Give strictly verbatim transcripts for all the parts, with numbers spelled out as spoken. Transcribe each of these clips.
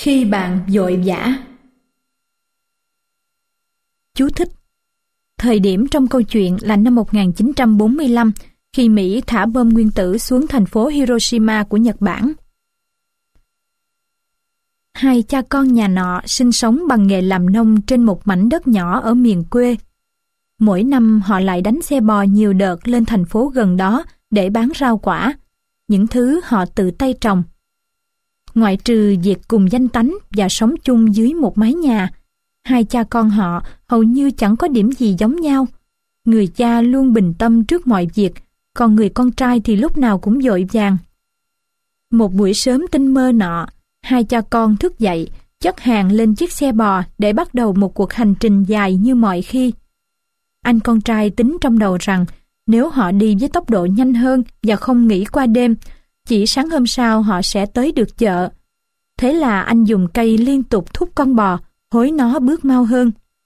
Khi bạn vội vã. Chú thích: thời điểm trong câu chuyện là năm một nghìn chín trăm bốn mươi lăm, khi Mỹ thả bom nguyên tử xuống thành phố Hiroshima của Nhật Bản. Hai cha con nhà nọ sinh sống bằng nghề làm nông trên một mảnh đất nhỏ ở miền quê. Mỗi năm họ lại đánh xe bò nhiều đợt lên thành phố gần đó để bán rau quả, những thứ họ tự tay trồng. Ngoại trừ việc cùng danh tánh và sống chung dưới một mái nhà, hai cha con họ hầu như chẳng có điểm gì giống nhau. Người cha luôn bình tâm trước mọi việc, còn người con trai thì lúc nào cũng vội vàng. Một buổi sớm tinh mơ nọ, hai cha con thức dậy, chất hàng lên chiếc xe bò để bắt đầu một cuộc hành trình dài như mọi khi. Anh con trai tính trong đầu rằng nếu họ đi với tốc độ nhanh hơn và không nghỉ qua đêm, chỉ sáng hôm sau họ sẽ tới được chợ. Thế là anh dùng cây liên tục thúc con bò, hối nó bước mau hơn.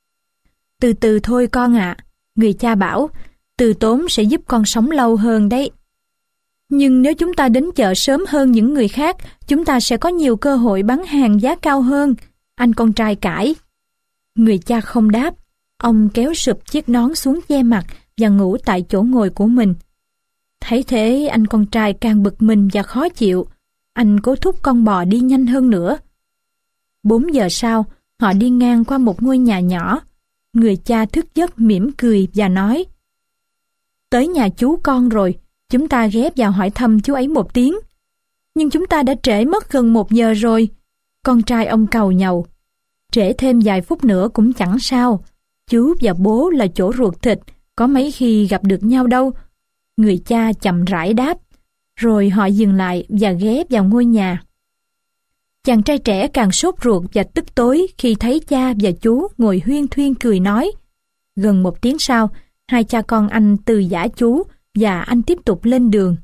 Từ từ thôi con ạ, người cha bảo, từ tốn sẽ giúp con sống lâu hơn đấy. Nhưng nếu chúng ta đến chợ sớm hơn những người khác, chúng ta sẽ có nhiều cơ hội bán hàng giá cao hơn, anh con trai cãi. Người cha không đáp, ông kéo sụp chiếc nón xuống che mặt và ngủ tại chỗ ngồi của mình. Thấy thế anh con trai càng bực mình và khó chịu, anh cố thúc con bò đi nhanh hơn nữa. Bốn giờ sau, họ đi ngang qua một ngôi nhà nhỏ. Người cha thức giấc mỉm cười và nói: tới nhà chú con rồi, chúng ta ghé vào hỏi thăm chú ấy một tiếng. Nhưng chúng ta đã trễ mất gần một giờ rồi. Con trai ông càu nhàu: trễ thêm vài phút nữa cũng chẳng sao. Chú và bố là chỗ ruột thịt, có mấy khi gặp được nhau đâu. Người cha chậm rãi đáp. Rồi họ dừng lại và ghé vào ngôi nhà. Chàng trai trẻ càng sốt ruột và tức tối khi thấy cha và chú ngồi huyên thuyên cười nói. Gần một tiếng sau, hai cha con anh từ giã chú và anh tiếp tục lên đường.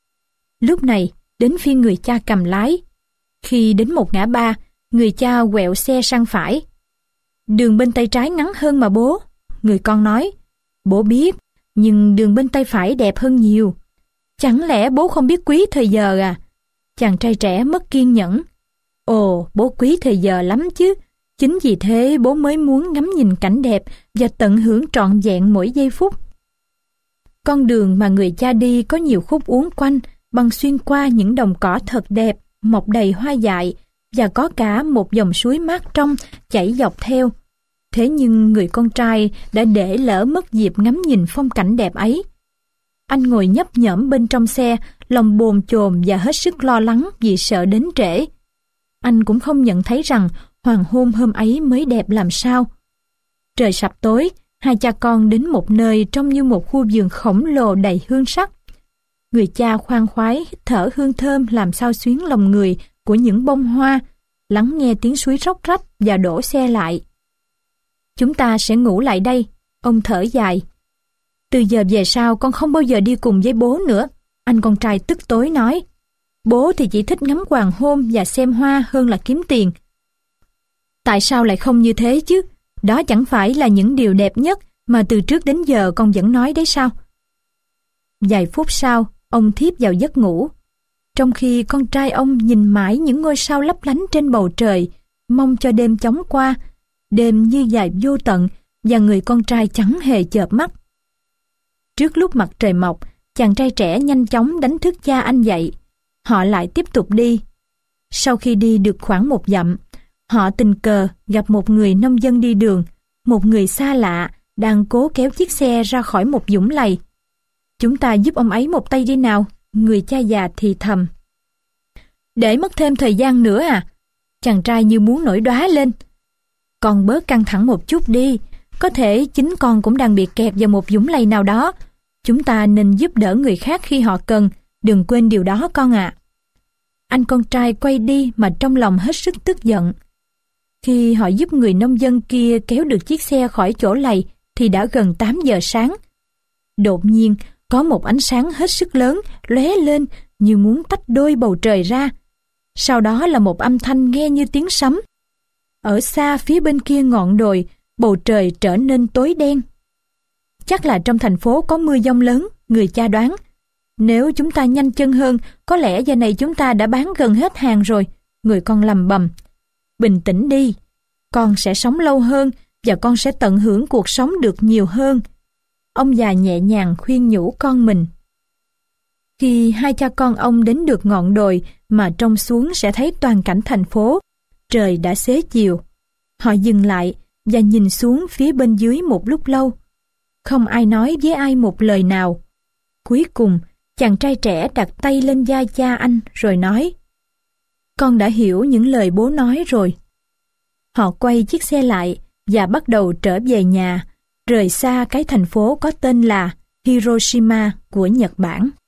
Lúc này, đến phiên người cha cầm lái. Khi đến một ngã ba, người cha quẹo xe sang phải. Đường bên tay trái ngắn hơn mà bố, người con nói. Bố biết, nhưng đường bên tay phải đẹp hơn nhiều. Chẳng lẽ bố không biết quý thời giờ à? Chàng trai trẻ mất kiên nhẫn. Ồ, bố quý thời giờ lắm chứ. Chính vì thế bố mới muốn ngắm nhìn cảnh đẹp và tận hưởng trọn vẹn mỗi giây phút. Con đường mà người cha đi có nhiều khúc uốn quanh, băng xuyên qua những đồng cỏ thật đẹp, mọc đầy hoa dại, và có cả một dòng suối mát trong chảy dọc theo. Thế nhưng người con trai đã để lỡ mất dịp ngắm nhìn phong cảnh đẹp ấy. Anh ngồi nhấp nhổm bên trong xe, lòng bồn chồn và hết sức lo lắng vì sợ đến trễ. Anh cũng không nhận thấy rằng hoàng hôn hôm ấy mới đẹp làm sao. Trời sập tối, hai cha con đến một nơi trông như một khu vườn khổng lồ đầy hương sắc. Người cha khoan khoái hít thở hương thơm làm sao xuyến lòng người của những bông hoa, lắng nghe tiếng suối róc rách và đổ xe lại. Chúng ta sẽ ngủ lại đây, ông thở dài. Từ giờ về sau con không bao giờ đi cùng với bố nữa, anh con trai tức tối nói. Bố thì chỉ thích ngắm hoàng hôn và xem hoa hơn là kiếm tiền. Tại sao lại không như thế chứ? Đó chẳng phải là những điều đẹp nhất mà từ trước đến giờ con vẫn nói đấy sao? Vài phút sau, ông thiếp vào giấc ngủ. Trong khi con trai ông nhìn mãi những ngôi sao lấp lánh trên bầu trời, mong cho đêm chóng qua. Đêm như dài vô tận và người con trai chẳng hề chợp mắt. Trước lúc mặt trời mọc, chàng trai trẻ nhanh chóng đánh thức cha anh dậy. Họ lại tiếp tục đi. Sau khi đi được khoảng một dặm, họ tình cờ gặp một người nông dân đi đường, một người xa lạ đang cố kéo chiếc xe ra khỏi một vũng lầy. Chúng ta giúp ông ấy một tay đi nào, người cha già thì thầm. Để mất thêm thời gian nữa à? Chàng trai như muốn nổi đoá lên. Con bớt căng thẳng một chút đi, có thể chính con cũng đang bị kẹt vào một vũng lầy nào đó. Chúng ta nên giúp đỡ người khác khi họ cần, đừng quên điều đó con ạ. À. Anh con trai quay đi mà trong lòng hết sức tức giận. Khi họ giúp người nông dân kia kéo được chiếc xe khỏi chỗ lầy thì đã gần tám giờ sáng. Đột nhiên có một ánh sáng hết sức lớn lóe lên như muốn tách đôi bầu trời ra. Sau đó là một âm thanh nghe như tiếng sấm. Ở xa phía bên kia ngọn đồi, bầu trời trở nên tối đen. Chắc là trong thành phố có mưa giông lớn, người cha đoán. Nếu chúng ta nhanh chân hơn, có lẽ giờ này chúng ta đã bán gần hết hàng rồi, người con lầm bầm. bình tĩnh đi. Con sẽ sống lâu hơn và con sẽ tận hưởng cuộc sống được nhiều hơn. Ông già nhẹ nhàng khuyên nhủ con mình. Khi hai cha con ông đến được ngọn đồi mà trông xuống sẽ thấy toàn cảnh thành phố, trời đã xế chiều. Họ dừng lại và nhìn xuống phía bên dưới một lúc lâu. Không ai nói với ai một lời nào. Cuối cùng, chàng trai trẻ đặt tay lên vai cha anh rồi nói: Con đã hiểu những lời bố nói rồi. Họ quay chiếc xe lại và bắt đầu trở về nhà, rời xa cái thành phố có tên là Hiroshima của Nhật Bản.